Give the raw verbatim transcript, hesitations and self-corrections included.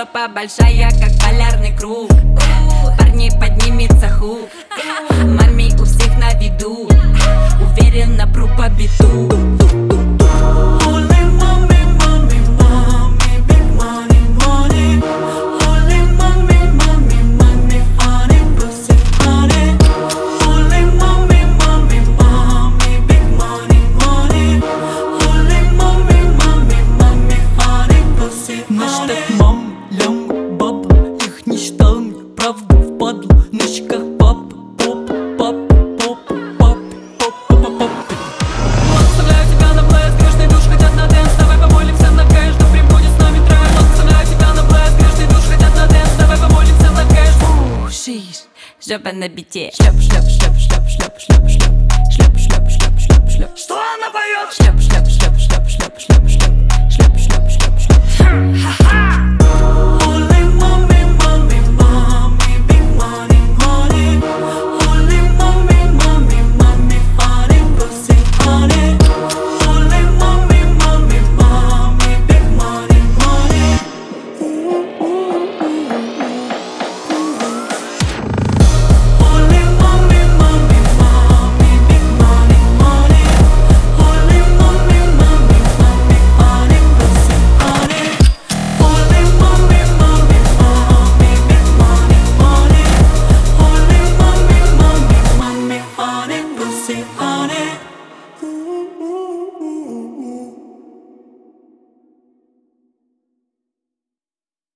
жопа большая, как полярный круг. Парни, поднимется хук. Маме у всех на виду. Уверенно пру по биту. Правда впадло, на щеках пап, поп, пап, поп, пап, поп, поп, поп. Оставляю тебя на плейс, грешный душ, хотят на дэнс. Давай помолимся на кэш, да прибудет с нами трэш. Оставляю тебя на плейс, грешный душ, хотят на дэнс. Давай помолимся на кэш. Фу, шиш, жопа на бите. Шлеп, шлеп, шлеп, шлеп, шлеп, шлеп, шлеп, шлеп, шлеп, шлеп, шлеп, шлеп. Что она поет? Шлеп, шлеп, шлеп.